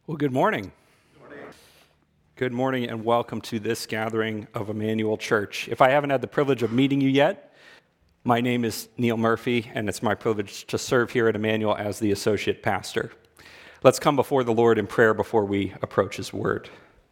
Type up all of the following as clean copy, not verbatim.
Well, good morning. Good morning and welcome to this gathering of Emmanuel Church. If I haven't had the privilege of meeting you yet, my name is Neil Murphy, and it's my privilege to serve here at Emmanuel as the associate pastor. Let's come before the Lord in prayer before we approach His word.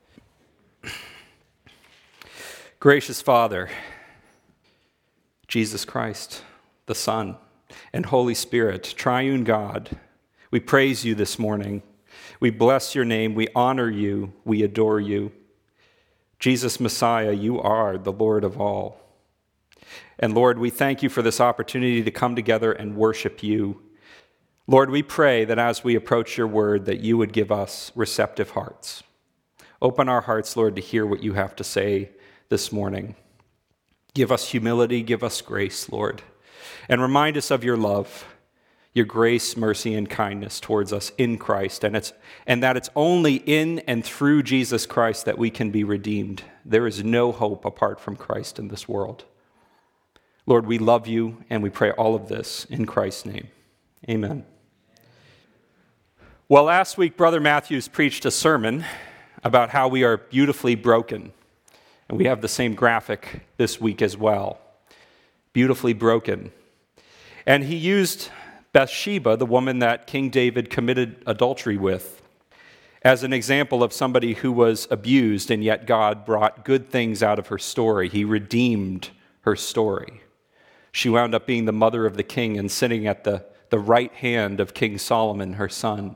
Gracious Father, Jesus Christ, the Son, and Holy Spirit, triune God, we praise you this morning. We bless your name, we honor you, we adore you. Jesus Messiah, you are the Lord of all. And Lord, we thank you for this opportunity to come together and worship you. Lord, we pray that as we approach your word, that you would give us receptive hearts. Open our hearts, Lord, to hear what you have to say this morning. Give us humility, give us grace, Lord, and remind us of your love, your grace, mercy, and kindness towards us in Christ, and that it's only in and through Jesus Christ that we can be redeemed. There is no hope apart from Christ in this world. Lord, we love you, and we pray all of this in Christ's name. Amen. Well, last week, Brother Matthews preached a sermon about how we are beautifully broken, and we have the same graphic this week as well. Beautifully broken. And he used Bathsheba, the woman that King David committed adultery with, as an example of somebody who was abused, and yet God brought good things out of her story. He redeemed her story. She wound up being the mother of the king and sitting at the right hand of King Solomon, her son.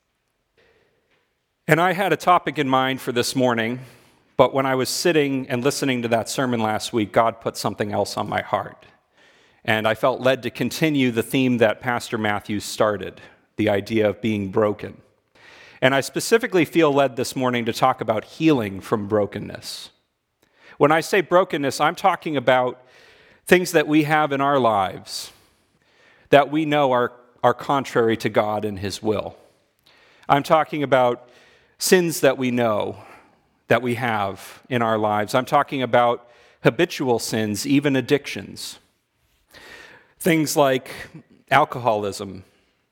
And I had a topic in mind for this morning, but when I was sitting and listening to that sermon last week, God put something else on my heart. And I felt led to continue the theme that Pastor Matthews started, the idea of being broken. And I specifically feel led this morning to talk about healing from brokenness. When I say brokenness, I'm talking about things that we have in our lives that we know are contrary to God and His will. I'm talking about sins that we know that we have in our lives. I'm talking about habitual sins, even addictions. Things like alcoholism,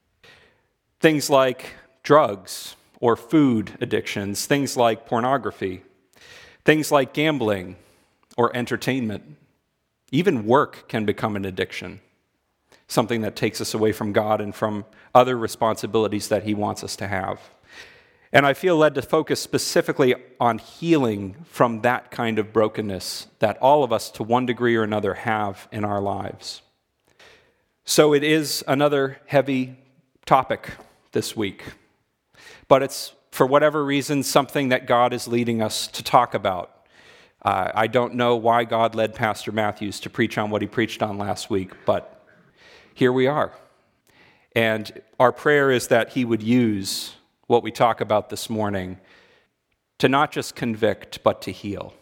things like drugs or food addictions, things like pornography, things like gambling or entertainment. Even work can become an addiction, something that takes us away from God and from other responsibilities that He wants us to have. And I feel led to focus specifically on healing from that kind of brokenness that all of us, to one degree or another, have in our lives. So it is another heavy topic this week, but it's, for whatever reason, something that God is leading us to talk about. I don't know why God led Pastor Matthews to preach on what he preached on last week, but here we are. And our prayer is that he would use what we talk about this morning to not just convict, but to heal.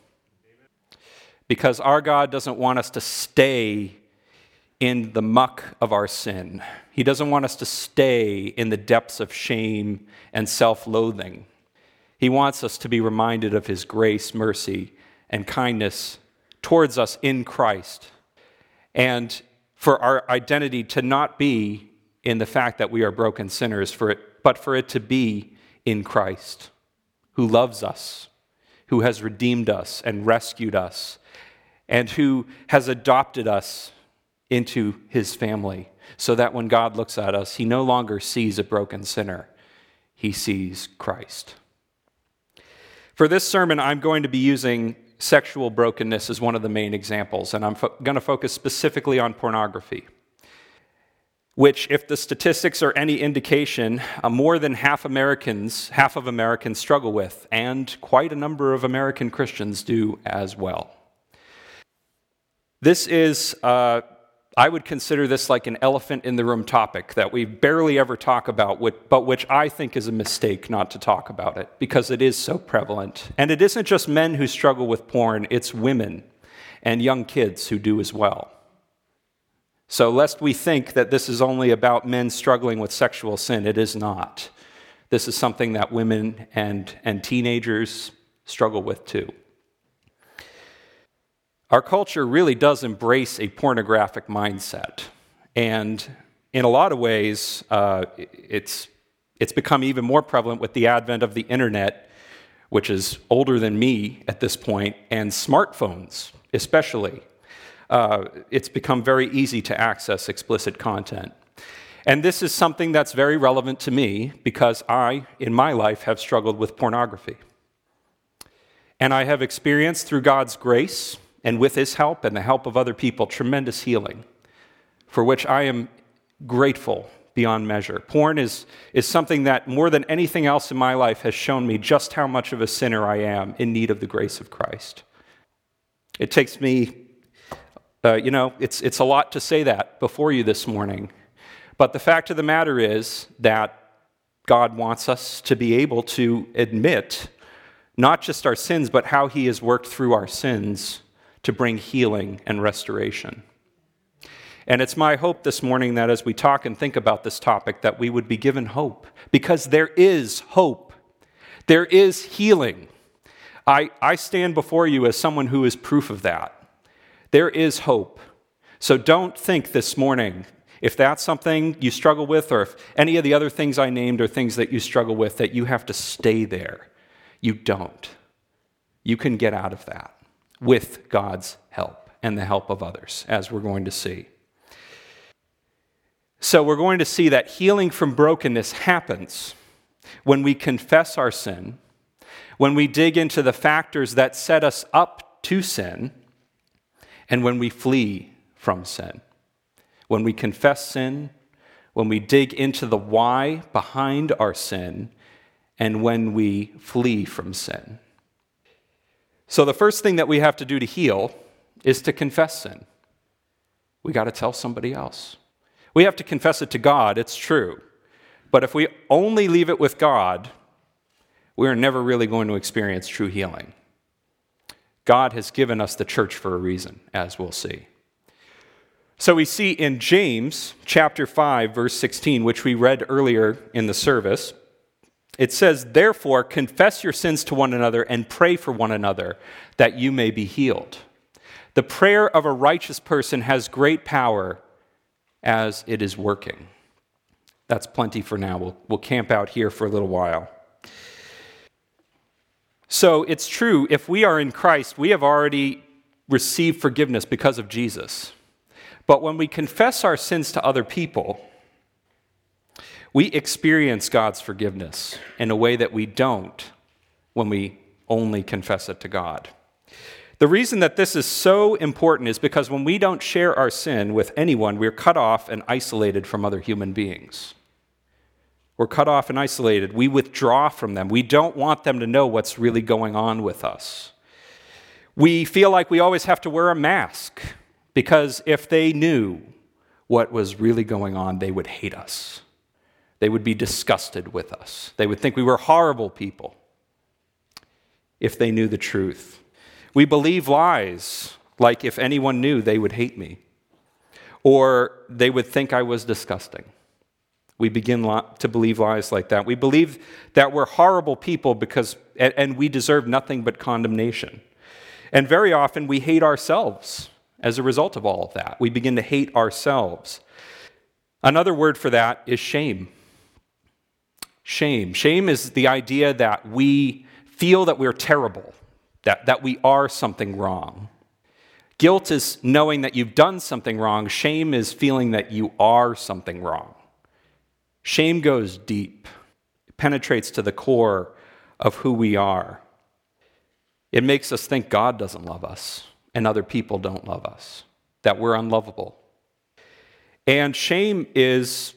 Because our God doesn't want us to stay in the muck of our sin. He doesn't want us to stay in the depths of shame and self-loathing. He wants us to be reminded of His grace, mercy, and kindness towards us in Christ. And for our identity to not be in the fact that we are broken sinners, but for it to be in Christ, who loves us, who has redeemed us and rescued us, and who has adopted us into His family, so that when God looks at us, He no longer sees a broken sinner. He sees Christ. For this sermon, I'm going to be using sexual brokenness as one of the main examples, and I'm going to focus specifically on pornography, which, if the statistics are any indication, more than half of Americans struggle with, and quite a number of American Christians do as well. This is I would consider this like an elephant in the room topic that we barely ever talk about, but which I think is a mistake not to talk about it, because it is so prevalent. And it isn't just men who struggle with porn, it's women and young kids who do as well. So lest we think that this is only about men struggling with sexual sin, it is not. This is something that women and teenagers struggle with too. Our culture really does embrace a pornographic mindset, and in a lot of ways, it's It's become even more prevalent with the advent of the internet, which is older than me at this point, and smartphones especially. It's become very easy to access explicit content. And this is something that's very relevant to me because I, in my life, have struggled with pornography. And I have experienced through God's grace and with His help and the help of other people tremendous healing, for which I am grateful beyond measure. Porn is something that more than anything else in my life has shown me just how much of a sinner I am in need of the grace of Christ. It takes me, it's a lot to say that before you this morning. But the fact of the matter is that God wants us to be able to admit not just our sins, but how He has worked through our sins to bring healing and restoration. And it's my hope this morning that as we talk and think about this topic, that we would be given hope, because there is hope. There is healing. I stand before you as someone who is proof of that. There is hope. So don't think this morning, if that's something you struggle with, or if any of the other things I named are things that you struggle with, that you have to stay there. You don't. You can get out of that with God's help and the help of others, as we're going to see. So we're going to see that healing from brokenness happens when we confess our sin, when we dig into the factors that set us up to sin, and when we flee from sin. When we confess sin, when we dig into the why behind our sin, and when we flee from sin. So the first thing that we have to do to heal is to confess sin. We got to tell somebody else. We have to confess it to God, it's true. But if we only leave it with God, we are never really going to experience true healing. God has given us the church for a reason, as we'll see. So we see in James chapter 5, verse 16, which we read earlier in the service, it says, "Therefore, confess your sins to one another and pray for one another, that you may be healed. The prayer of a righteous person has great power as it is working." That's plenty for now. We'll camp out here for a little while. So it's true, if we are in Christ, we have already received forgiveness because of Jesus. But when we confess our sins to other people, we experience God's forgiveness in a way that we don't when we only confess it to God. The reason that this is so important is because when we don't share our sin with anyone, we're cut off and isolated from other human beings. We're cut off and isolated. We withdraw from them. We don't want them to know what's really going on with us. We feel like we always have to wear a mask, because if they knew what was really going on, they would hate us. They would be disgusted with us. They would think we were horrible people if they knew the truth. We believe lies, like if anyone knew, they would hate me, or they would think I was disgusting. We begin to believe lies like that. We believe that we're horrible people and we deserve nothing but condemnation. And very often we hate ourselves as a result of all of that. We begin to hate ourselves. Another word for that is shame. Shame. Shame is the idea that we feel that we're terrible, that we are something wrong. Guilt is knowing that you've done something wrong. Shame is feeling that you are something wrong. Shame goes deep. It penetrates to the core of who we are. It makes us think God doesn't love us and other people don't love us, that we're unlovable. And shame is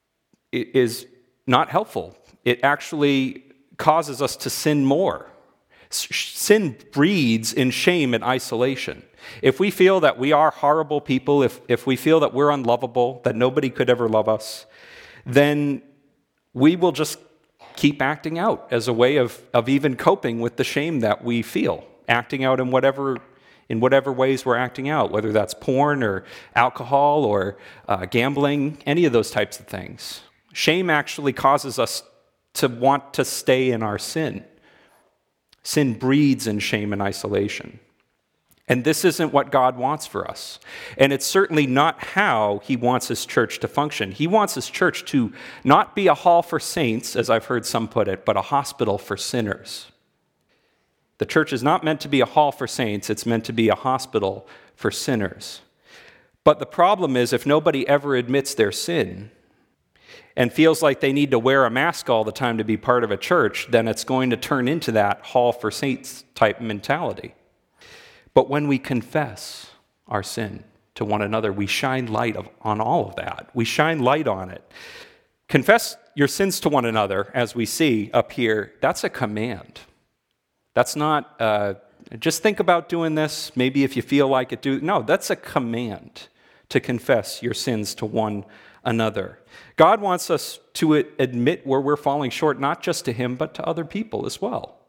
not helpful. It actually causes us to sin more. Sin breeds in shame and isolation. If we feel that we are horrible people, if we feel that we're unlovable, that nobody could ever love us, then we will just keep acting out as a way of even coping with the shame that we feel, acting out in whatever ways we're acting out, whether that's porn or alcohol or gambling, any of those types of things. Shame actually causes us to want to stay in our sin. Sin breeds in shame and isolation. And this isn't what God wants for us. And it's certainly not how he wants his church to function. He wants his church to not be a hall for saints, as I've heard some put it, but a hospital for sinners. The church is not meant to be a hall for saints. It's meant to be a hospital for sinners. But the problem is, if nobody ever admits their sin and feels like they need to wear a mask all the time to be part of a church, then it's going to turn into that hall for saints type mentality. But when we confess our sin to one another, we shine light on all of that. We shine light on it. Confess your sins to one another, as we see up here, that's a command. That's not, just think about doing this, maybe if you feel like it, do. No, that's a command to confess your sins to one another. God wants us to admit where we're falling short, not just to him, but to other people as well.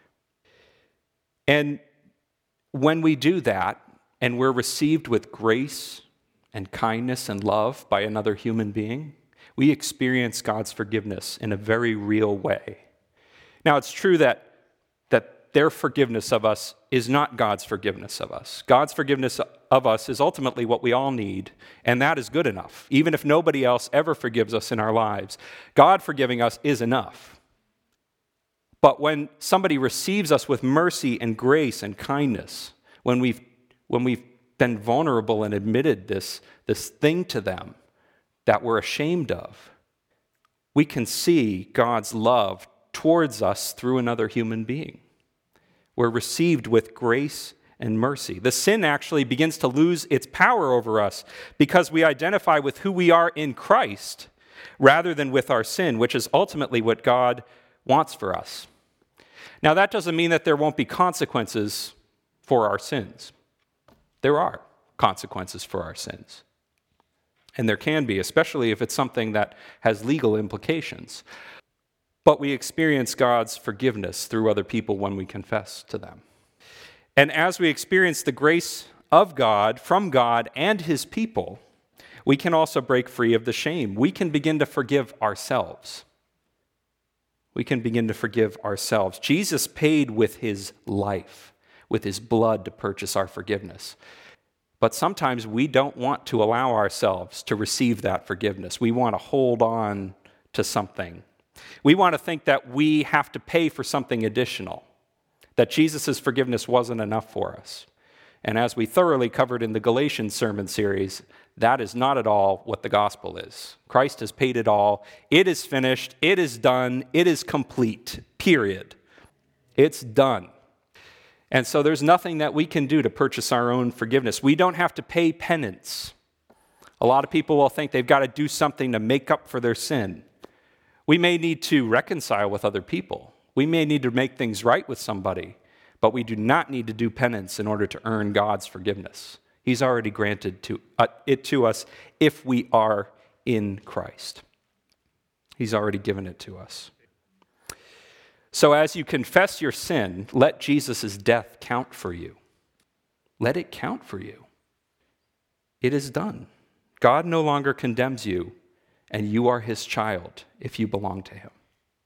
And when we do that, and we're received with grace and kindness and love by another human being, we experience God's forgiveness in a very real way. Now, it's true that their forgiveness of us is not God's forgiveness of us. God's forgiveness of us is ultimately what we all need, and that is good enough. Even if nobody else ever forgives us in our lives, God forgiving us is enough. But when somebody receives us with mercy and grace and kindness, when we've been vulnerable and admitted this thing to them that we're ashamed of, we can see God's love towards us through another human being. We're received with grace and mercy. The sin actually begins to lose its power over us because we identify with who we are in Christ rather than with our sin, which is ultimately what God wants for us. Now, that doesn't mean that there won't be consequences for our sins. There are consequences for our sins. And there can be, especially if it's something that has legal implications. But we experience God's forgiveness through other people when we confess to them. And as we experience the grace of God, from God and his people, we can also break free of the shame. We can begin to forgive ourselves. We can begin to forgive ourselves. Jesus paid with his life, with his blood to purchase our forgiveness. But sometimes we don't want to allow ourselves to receive that forgiveness. We want to hold on to something. We want to think that we have to pay for something additional, that Jesus' forgiveness wasn't enough for us. And as we thoroughly covered in the Galatians sermon series, that is not at all what the gospel is. Christ has paid it all. It is finished. It is done. It is complete. Period. It's done. And so there's nothing that we can do to purchase our own forgiveness. We don't have to pay penance. A lot of people will think they've got to do something to make up for their sin. We may need to reconcile with other people. We may need to make things right with somebody, but we do not need to do penance in order to earn God's forgiveness. He's already granted it to us if we are in Christ. He's already given it to us. So as you confess your sin, let Jesus' death count for you. Let it count for you. It is done. God no longer condemns you, and you are his child if you belong to him.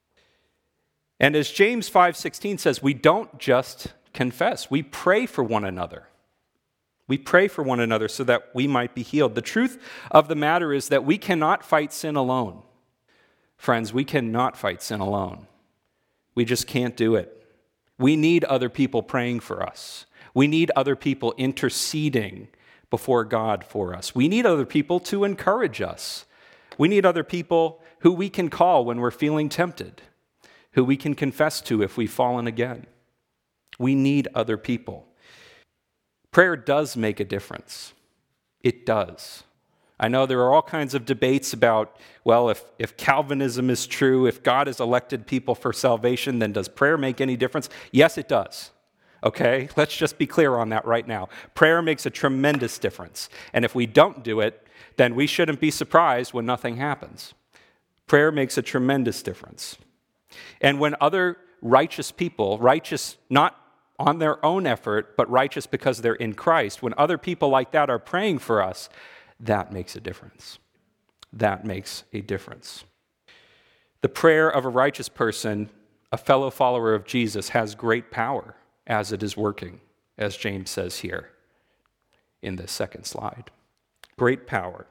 And as James 5:16 says, we don't just confess, we pray for one another. We pray for one another so that we might be healed. The truth of the matter is that we cannot fight sin alone. Friends, we cannot fight sin alone. We just can't do it. We need other people praying for us. We need other people interceding before God for us. We need other people to encourage us. We need other people who we can call when we're feeling tempted, who we can confess to if we've fallen again. We need other people. Prayer does make a difference. It does. I know there are all kinds of debates about, well, if Calvinism is true, if God has elected people for salvation, then does prayer make any difference? Yes, it does. Okay? Let's just be clear on that right now. Prayer makes a tremendous difference. And if we don't do it, then we shouldn't be surprised when nothing happens. Prayer makes a tremendous difference. And when other righteous people, righteous not on their own effort, but righteous because they're in Christ, when other people like that are praying for us, that makes a difference. That makes a difference. The prayer of a righteous person, a fellow follower of Jesus, has great power as it is working. as James says here in this second slide. Great power.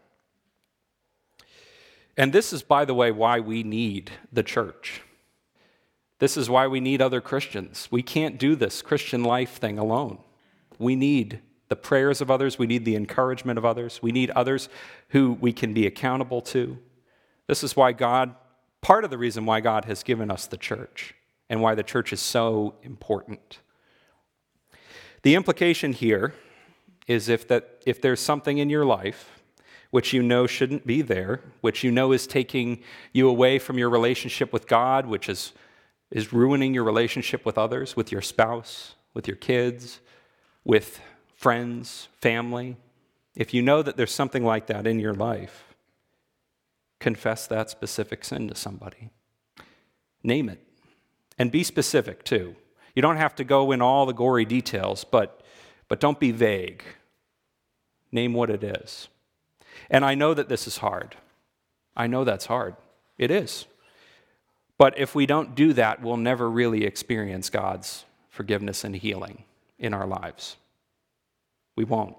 And this is, by the way, why we need the church. This is why we need other Christians. We can't do this Christian life thing alone. We need the prayers of others. We need the encouragement of others. We need others who we can be accountable to. This is why part of the reason why God has given us the church and why the church is so important. The implication here is if there's something in your life which you know shouldn't be there, which you know is taking you away from your relationship with God, which is ruining your relationship with others, with your spouse, with your kids, with friends, family. If you know that there's something like that in your life, confess that specific sin to somebody. Name it. And be specific, too. You don't have to go in all the gory details, but don't be vague. Name what it is. And I know that this is hard. I know that's hard. It is. But if we don't do that, we'll never really experience God's forgiveness and healing in our lives. We won't.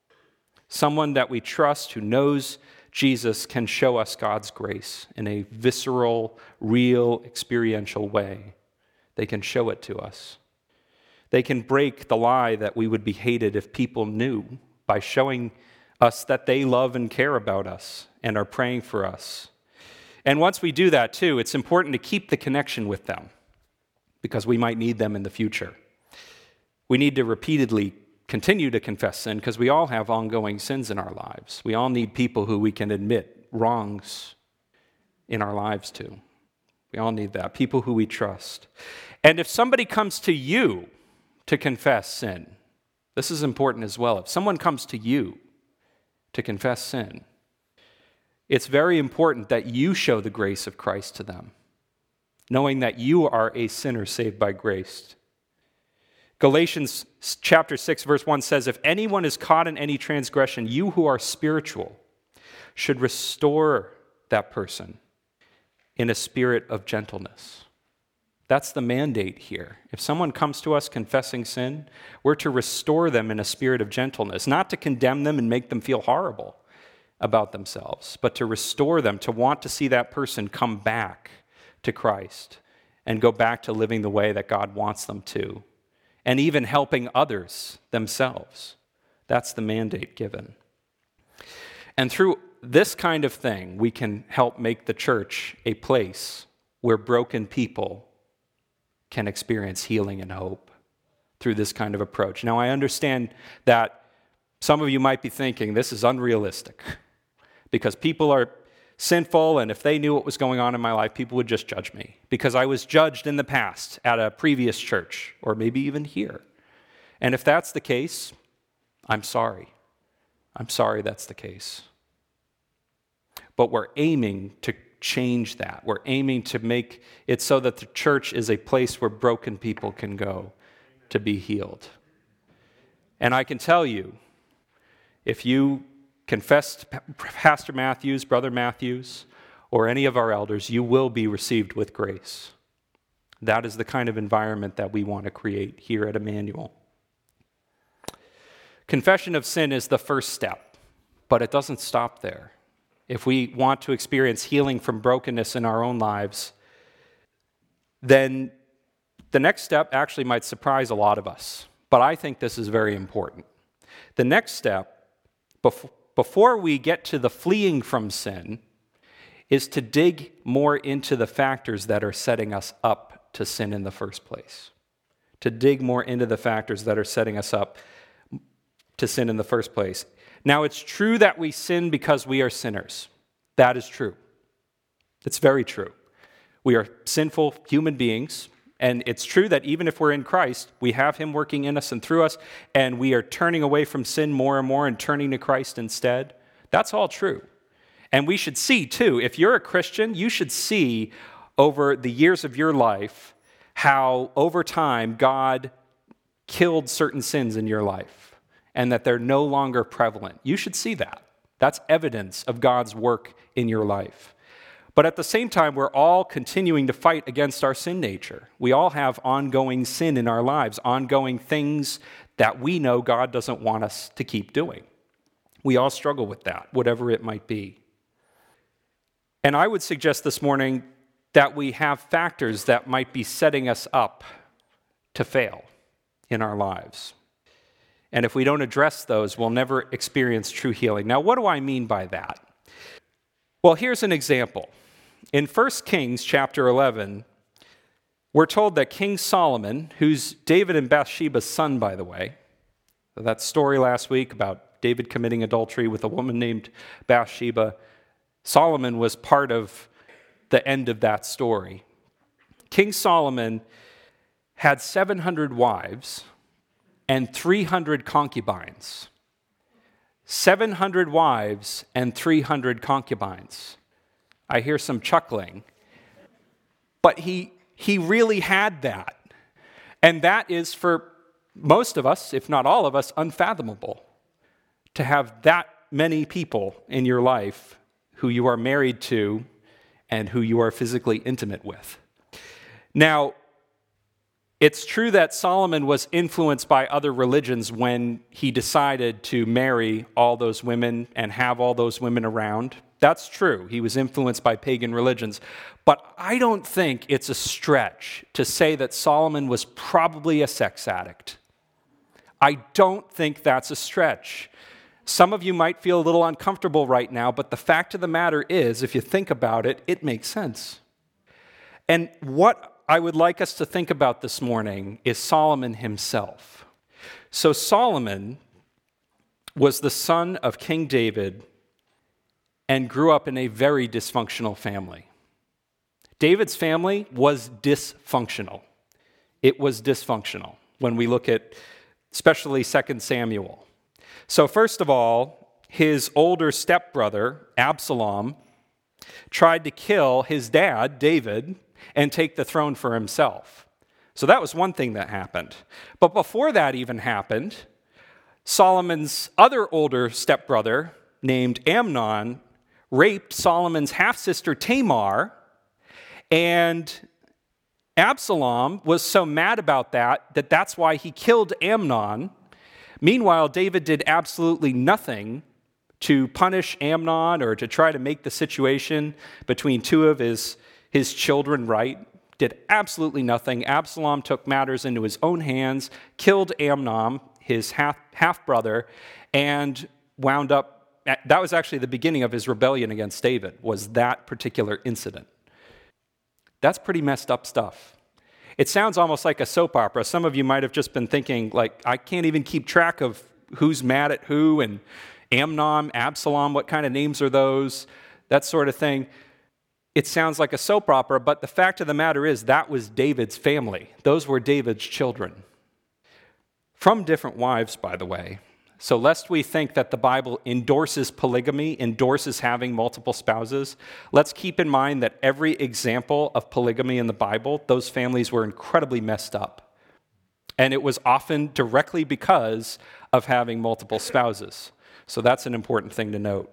Someone that we trust who knows Jesus can show us God's grace in a visceral, real, experiential way. They can show it to us. They can break the lie that we would be hated if people knew by showing us that they love and care about us and are praying for us. And once we do that too, it's important to keep the connection with them because we might need them in the future. We need to repeatedly continue to confess sin because we all have ongoing sins in our lives. We all need people who we can admit wrongs in our lives to. We all need that, people who we trust. And if somebody comes to you to confess sin, this is important as well. If someone comes to you to confess sin, it's very important that you show the grace of Christ to them, knowing that you are a sinner saved by grace. Galatians chapter 6, verse 1 says, if anyone is caught in any transgression, you who are spiritual should restore that person in a spirit of gentleness. That's the mandate here. If someone comes to us confessing sin, we're to restore them in a spirit of gentleness, not to condemn them and make them feel horrible about themselves, but to restore them, to want to see that person come back to Christ and go back to living the way that God wants them to, and even helping others themselves. That's the mandate given. And through this kind of thing, we can help make the church a place where broken people can experience healing and hope through this kind of approach. Now, I understand that some of you might be thinking this is unrealistic because people are sinful, and if they knew what was going on in my life, people would just judge me because I was judged in the past at a previous church or maybe even here. And if that's the case, I'm sorry. I'm sorry that's the case. But we're aiming to change that. We're aiming to make it so that the church is a place where broken people can go to be healed. And I can tell you, if you confess to Pastor Matthews, Brother Matthews, or any of our elders, you will be received with grace. That is the kind of environment that we want to create here at Emmanuel. Confession of sin is the first step, but it doesn't stop there. If we want to experience healing from brokenness in our own lives, then the next step actually might surprise a lot of us. But I think this is very important. The next step, before we get to the fleeing from sin, is to dig more into the factors that are setting us up to sin in the first place. To dig more into the factors that are setting us up to sin in the first place. Now, it's true that we sin because we are sinners. That is true. It's very true. We are sinful human beings, and it's true that even if we're in Christ, we have Him working in us and through us, and we are turning away from sin more and more and turning to Christ instead. That's all true. And we should see, too, if you're a Christian, you should see over the years of your life how, over time, God killed certain sins in your life, and that they're no longer prevalent. You should see that. That's evidence of God's work in your life. But at the same time, we're all continuing to fight against our sin nature. We all have ongoing sin in our lives, ongoing things that we know God doesn't want us to keep doing. We all struggle with that, whatever it might be. And I would suggest this morning that we have factors that might be setting us up to fail in our lives. And if we don't address those, we'll never experience true healing. Now, what do I mean by that? Well, here's an example. In 1 Kings chapter 11, we're told that King Solomon, who's David and Bathsheba's son, by the way, that story last week about David committing adultery with a woman named Bathsheba, Solomon was part of the end of that story. King Solomon had 700 wives and 300 concubines. 700 wives and 300 concubines. I hear some chuckling. But he really had that. And that is, for most of us, if not all of us, unfathomable. To have that many people in your life who you are married to and who you are physically intimate with. Now, it's true that Solomon was influenced by other religions when he decided to marry all those women and have all those women around. That's true. He was influenced by pagan religions. But I don't think it's a stretch to say that Solomon was probably a sex addict. I don't think that's a stretch. Some of you might feel a little uncomfortable right now, but the fact of the matter is, if you think about it, it makes sense. And what I would like us to think about this morning is Solomon himself. So Solomon was the son of King David and grew up in a very dysfunctional family. David's family was dysfunctional. It was dysfunctional when we look at especially 2 Samuel. So first of all, his older stepbrother, Absalom, tried to kill his dad, David, and take the throne for himself. So that was one thing that happened. But before that even happened, Solomon's other older stepbrother, named Amnon, raped Solomon's half-sister Tamar, and Absalom was so mad about that that's why he killed Amnon. Meanwhile, David did absolutely nothing to punish Amnon or to try to make the situation between two of his children right. Did absolutely nothing. Absalom took matters into his own hands, killed Amnon, his half-brother, and wound up, that was actually the beginning of his rebellion against David, was that particular incident. That's pretty messed up stuff. It sounds almost like a soap opera. Some of you might have just been thinking, like, I can't even keep track of who's mad at who, and Amnon, Absalom, what kind of names are those, that sort of thing. It sounds like a soap opera, but the fact of the matter is that was David's family. Those were David's children. From different wives, by the way. So lest we think that the Bible endorses polygamy, endorses having multiple spouses, let's keep in mind that every example of polygamy in the Bible, those families were incredibly messed up. And it was often directly because of having multiple spouses. So that's an important thing to note.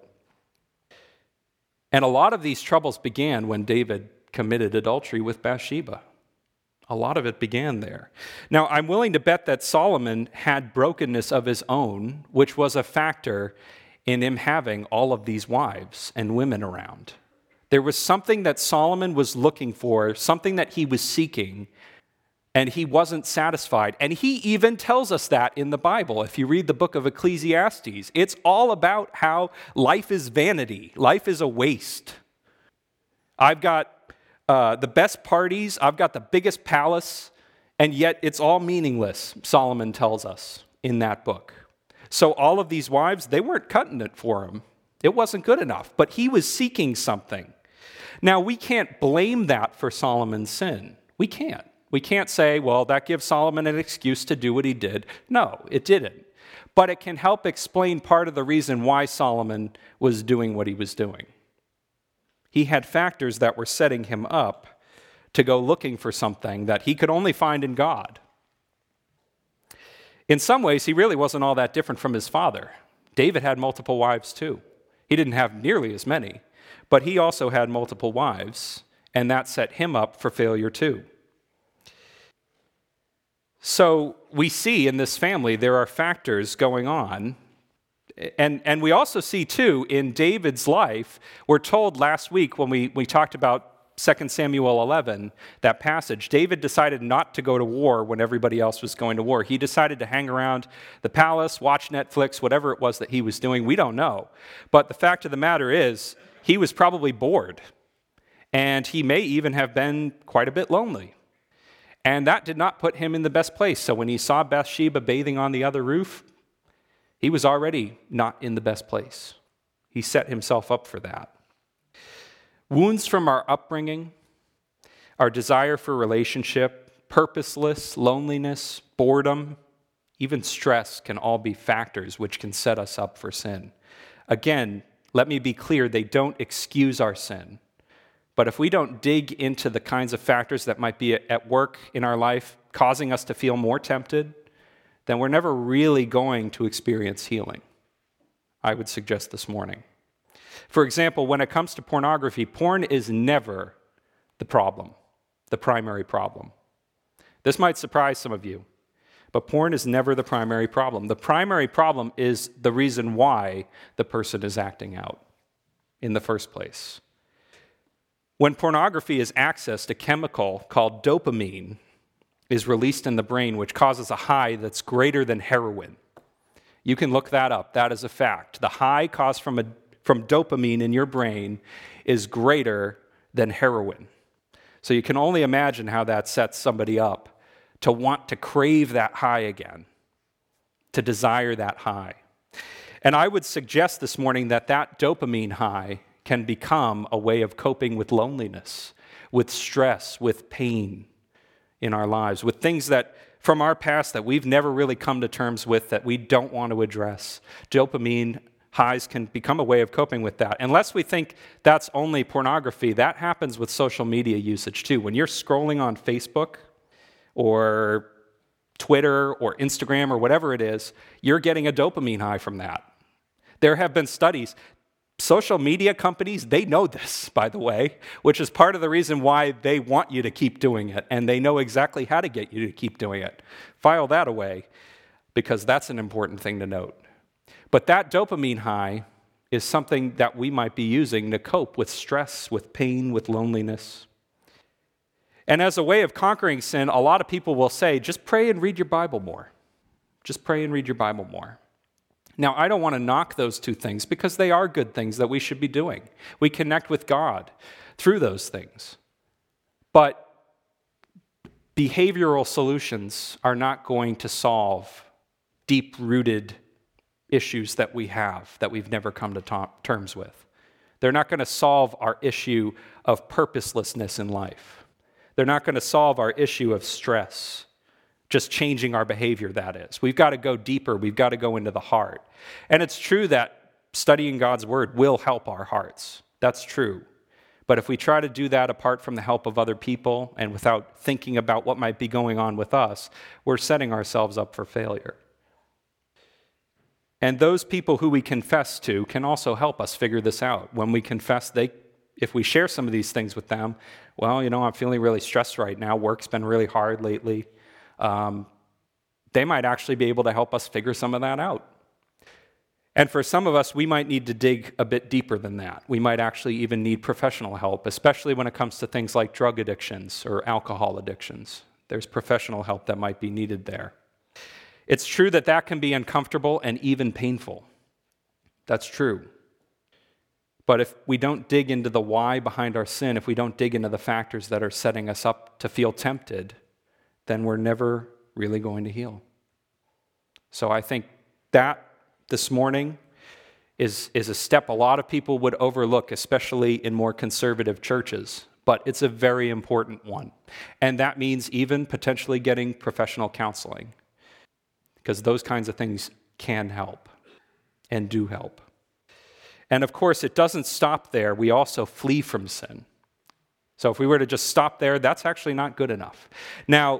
And a lot of these troubles began when David committed adultery with Bathsheba. A lot of it began there. Now, I'm willing to bet that Solomon had brokenness of his own, which was a factor in him having all of these wives and women around. There was something that Solomon was looking for, something that he was seeking, and he wasn't satisfied. And he even tells us that in the Bible. If you read the book of Ecclesiastes, it's all about how life is vanity. Life is a waste. I've got the best parties, I've got the biggest palace, and yet it's all meaningless, Solomon tells us in that book. So all of these wives, they weren't cutting it for him. It wasn't good enough, but he was seeking something. Now, we can't blame that for Solomon's sin. We can't. We can't say, well, that gives Solomon an excuse to do what he did. No, it didn't. But it can help explain part of the reason why Solomon was doing what he was doing. He had factors that were setting him up to go looking for something that he could only find in God. In some ways, he really wasn't all that different from his father. David had multiple wives too. He didn't have nearly as many, but he also had multiple wives, and that set him up for failure too. So we see in this family there are factors going on. And we also see, too, in David's life, we're told last week when we talked about 2 Samuel 11, that passage, David decided not to go to war when everybody else was going to war. He decided to hang around the palace, watch Netflix, whatever it was that he was doing. We don't know. But the fact of the matter is, he was probably bored. And he may even have been quite a bit lonely. And that did not put him in the best place. So when he saw Bathsheba bathing on the other roof, he was already not in the best place. He set himself up for that. Wounds from our upbringing, our desire for relationship, purposeless, loneliness, boredom, even stress can all be factors which can set us up for sin. Again, let me be clear, they don't excuse our sin. But if we don't dig into the kinds of factors that might be at work in our life, causing us to feel more tempted, then we're never really going to experience healing, I would suggest this morning. For example, when it comes to pornography, porn is never the problem, the primary problem. This might surprise some of you, but porn is never the primary problem. The primary problem is the reason why the person is acting out in the first place. When pornography is accessed, a chemical called dopamine is released in the brain, which causes a high that's greater than heroin. You can look that up. That is a fact. The high caused from dopamine in your brain is greater than heroin. So you can only imagine how that sets somebody up to want to crave that high again, to desire that high. And I would suggest this morning that that dopamine high can become a way of coping with loneliness, with stress, with pain in our lives, with things that from our past that we've never really come to terms with, that we don't want to address. Dopamine highs can become a way of coping with that. Unless we think that's only pornography, that happens with social media usage too. When you're scrolling on Facebook or Twitter or Instagram or whatever it is, you're getting a dopamine high from that. There have been studies. Social media companies, they know this, by the way, which is part of the reason why they want you to keep doing it, and they know exactly how to get you to keep doing it. File that away, because that's an important thing to note. But that dopamine high is something that we might be using to cope with stress, with pain, with loneliness. And as a way of conquering sin, a lot of people will say, just pray and read your Bible more. Just pray and read your Bible more. Now, I don't want to knock those two things because they are good things that we should be doing. We connect with God through those things. But behavioral solutions are not going to solve deep-rooted issues that we have that we've never come to terms with. They're not going to solve our issue of purposelessness in life. They're not going to solve our issue of stress. Just changing our behavior, that is. We've got to go deeper. We've got to go into the heart. And it's true that studying God's word will help our hearts. That's true. But if we try to do that apart from the help of other people and without thinking about what might be going on with us, we're setting ourselves up for failure. And those people who we confess to can also help us figure this out. When we confess, if we share some of these things with them, well, I'm feeling really stressed right now. Work's been really hard lately. They might actually be able to help us figure some of that out. And for some of us, we might need to dig a bit deeper than that. We might actually even need professional help, especially when it comes to things like drug addictions or alcohol addictions. There's professional help that might be needed there. It's true that that can be uncomfortable and even painful. That's true. But if we don't dig into the why behind our sin, if we don't dig into the factors that are setting us up to feel tempted, then we're never really going to heal. So I think that this morning is a step a lot of people would overlook, especially in more conservative churches. But it's a very important one. And that means even potentially getting professional counseling, because those kinds of things can help and do help. And of course, it doesn't stop there. We also flee from sin. So if we were to just stop there, that's actually not good enough. Now,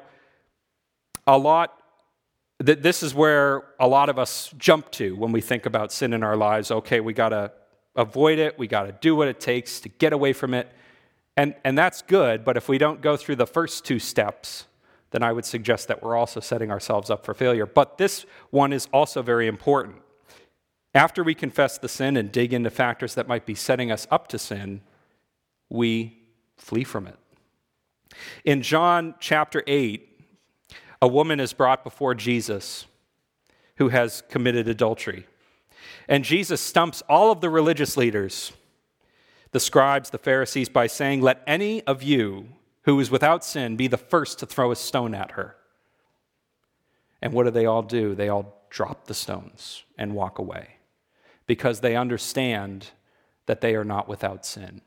this is where a lot of us jump to when we think about sin in our lives. Okay, we got to avoid it. We got to do what it takes to get away from it. And that's good, but if we don't go through the first two steps, then I would suggest that we're also setting ourselves up for failure. But this one is also very important. After we confess the sin and dig into factors that might be setting us up to sin, we flee from it. In John chapter 8, a woman is brought before Jesus who has committed adultery. And Jesus stumps all of the religious leaders, the scribes, the Pharisees, by saying, "Let any of you who is without sin be the first to throw a stone at her." And what do? They all drop the stones and walk away because they understand that they are not without sin.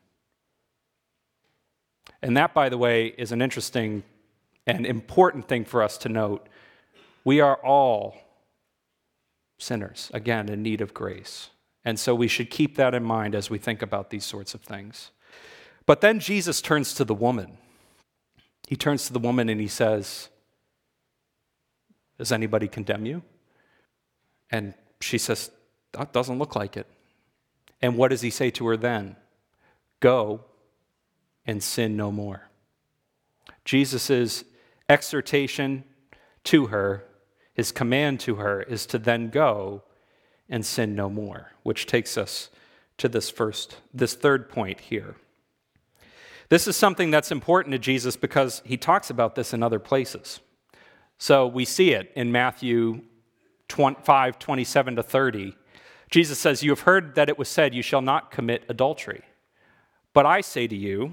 And that, by the way, is an interesting and important thing for us to note. We are all sinners, again, in need of grace. And so we should keep that in mind as we think about these sorts of things. But then Jesus turns to the woman. He turns to the woman and he says, "Does anybody condemn you?" And she says, "That doesn't look like it." And what does he say to her then? "Go and sin no more." Jesus' exhortation to her, his command to her, is to then go and sin no more, which takes us to this third point here. This is something that's important to Jesus because he talks about this in other places. So we see it in Matthew 5:27-30. Jesus says, "You have heard that it was said, 'You shall not commit adultery.' But I say to you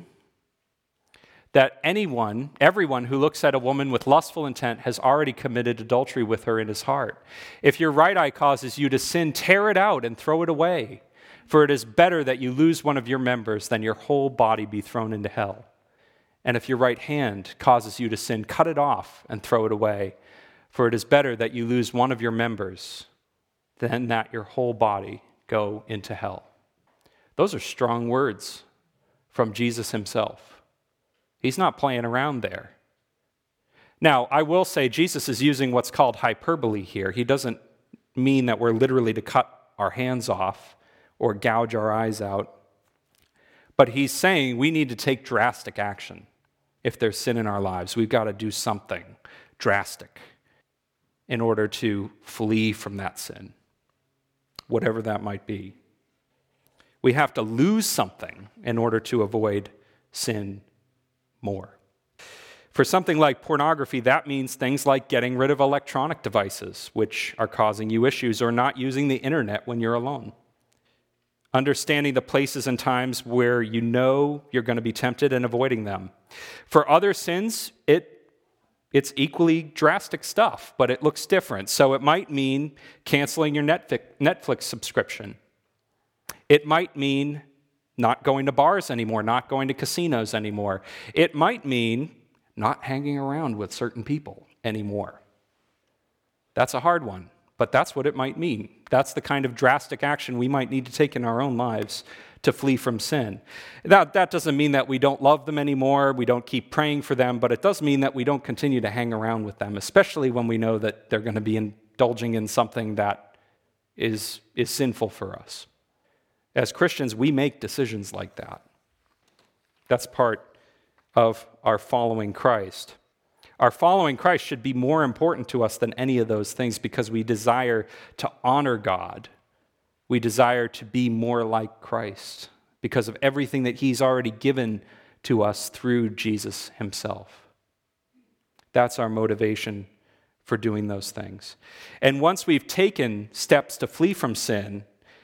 that everyone who looks at a woman with lustful intent has already committed adultery with her in his heart. If your right eye causes you to sin, tear it out and throw it away. For it is better that you lose one of your members than your whole body be thrown into hell. And if your right hand causes you to sin, cut it off and throw it away. For it is better that you lose one of your members than that your whole body go into hell." Those are strong words from Jesus himself. He's not playing around there. Now, I will say Jesus is using what's called hyperbole here. He doesn't mean that we're literally to cut our hands off or gouge our eyes out. But he's saying we need to take drastic action. If there's sin in our lives, we've got to do something drastic in order to flee from that sin, whatever that might be. We have to lose something in order to avoid sin more. For something like pornography, that means things like getting rid of electronic devices, which are causing you issues, or not using the internet when you're alone. Understanding the places and times where you know you're going to be tempted and avoiding them. For other sins, it's equally drastic stuff, but it looks different. So it might mean canceling your Netflix subscription. It might mean not going to bars anymore, not going to casinos anymore. It might mean not hanging around with certain people anymore. That's a hard one, but that's what it might mean. That's the kind of drastic action we might need to take in our own lives to flee from sin. That doesn't mean that we don't love them anymore, we don't keep praying for them, but it does mean that we don't continue to hang around with them, especially when we know that they're going to be indulging in something that is sinful for us. As Christians, we make decisions like that. That's part of our following Christ. Our following Christ should be more important to us than any of those things because we desire to honor God. We desire to be more like Christ because of everything that he's already given to us through Jesus himself. That's our motivation for doing those things. And once we've taken steps to flee from sin,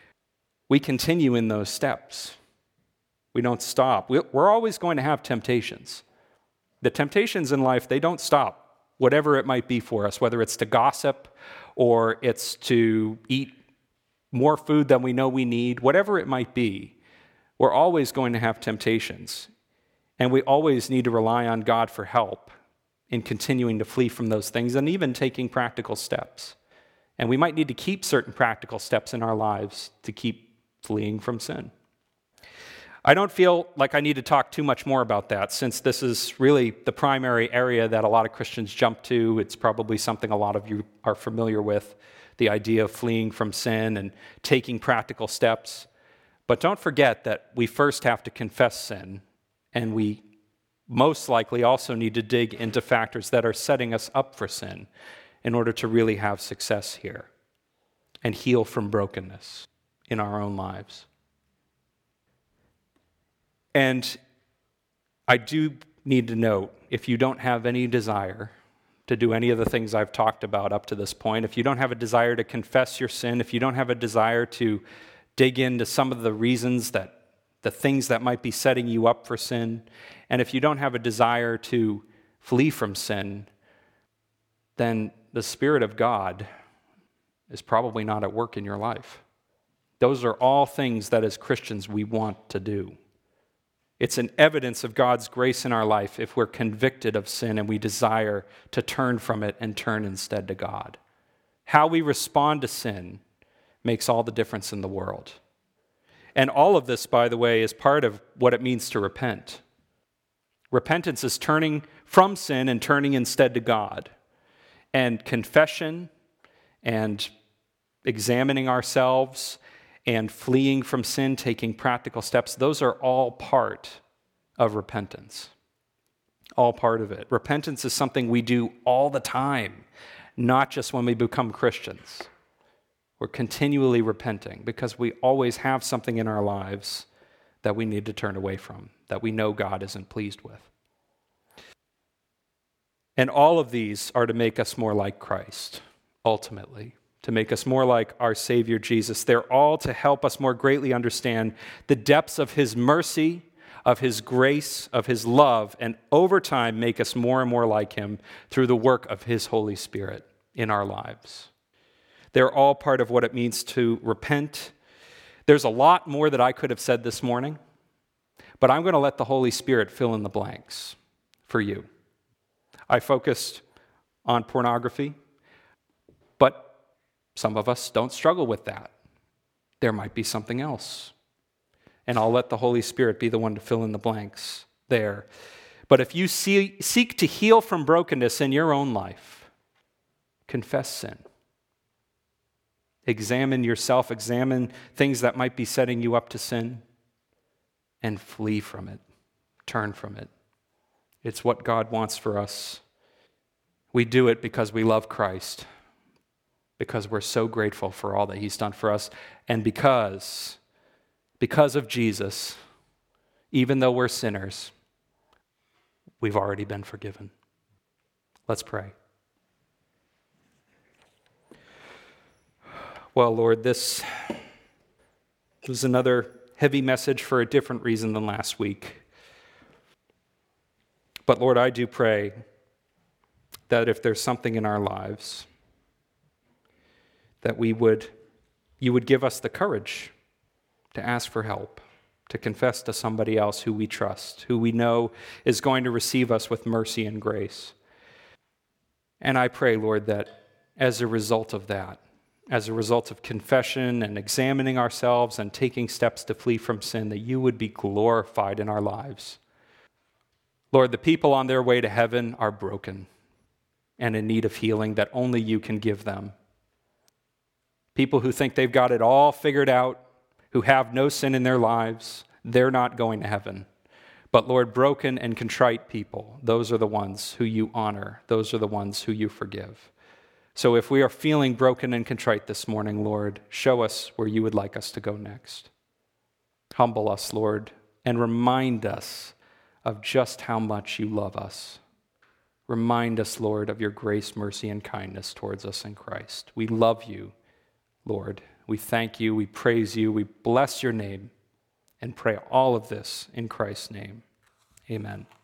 we continue in those steps. We don't stop. We're always going to have temptations. The temptations in life, they don't stop, whatever it might be for us, whether it's to gossip or it's to eat more food than we know we need, whatever it might be, we're always going to have temptations. And we always need to rely on God for help in continuing to flee from those things and even taking practical steps. And we might need to keep certain practical steps in our lives to keep fleeing from sin. I don't feel like I need to talk too much more about that since this is really the primary area that a lot of Christians jump to. It's probably something a lot of you are familiar with, the idea of fleeing from sin and taking practical steps. But don't forget that we first have to confess sin, and we most likely also need to dig into factors that are setting us up for sin in order to really have success here and heal from brokenness in our own lives. And I do need to note, if you don't have any desire to do any of the things I've talked about up to this point, if you don't have a desire to confess your sin, if you don't have a desire to dig into some of the reasons that the things that might be setting you up for sin, and if you don't have a desire to flee from sin, then the Spirit of God is probably not at work in your life. Those are all things that as Christians we want to do. It's an evidence of God's grace in our life if we're convicted of sin and we desire to turn from it and turn instead to God. How we respond to sin makes all the difference in the world. And all of this, by the way, is part of what it means to repent. Repentance is turning from sin and turning instead to God. And confession and examining ourselves and fleeing from sin, taking practical steps, those are all part of repentance. All part of it. Repentance is something we do all the time, not just when we become Christians. We're continually repenting because we always have something in our lives that we need to turn away from, that we know God isn't pleased with. And all of these are to make us more like Christ, ultimately, to make us more like our Savior Jesus. They're all to help us more greatly understand the depths of His mercy, of His grace, of His love, and over time make us more and more like Him through the work of His Holy Spirit in our lives. They're all part of what it means to repent. There's a lot more that I could have said this morning, but I'm going to let the Holy Spirit fill in the blanks for you. I focused on pornography, but some of us don't struggle with that. There might be something else. And I'll let the Holy Spirit be the one to fill in the blanks there. But if you seek to heal from brokenness in your own life, confess sin. Examine yourself, examine things that might be setting you up to sin, and flee from it. Turn from it. It's what God wants for us. We do it because we love Christ, because we're so grateful for all that He's done for us, and because of Jesus, even though we're sinners, we've already been forgiven. Let's pray. Well, Lord, this was another heavy message for a different reason than last week. But Lord, I do pray that if there's something in our lives, that you would give us the courage to ask for help, to confess to somebody else who we trust, who we know is going to receive us with mercy and grace. And I pray, Lord, that as a result of that, as a result of confession and examining ourselves and taking steps to flee from sin, that you would be glorified in our lives. Lord, the people on their way to heaven are broken and in need of healing that only you can give them. People who think they've got it all figured out, who have no sin in their lives, they're not going to heaven. But Lord, broken and contrite people, those are the ones who you honor. Those are the ones who you forgive. So if we are feeling broken and contrite this morning, Lord, show us where you would like us to go next. Humble us, Lord, and remind us of just how much you love us. Remind us, Lord, of your grace, mercy, and kindness towards us in Christ. We love you, Lord. We thank you, we praise you, we bless your name, and pray all of this in Christ's name. Amen.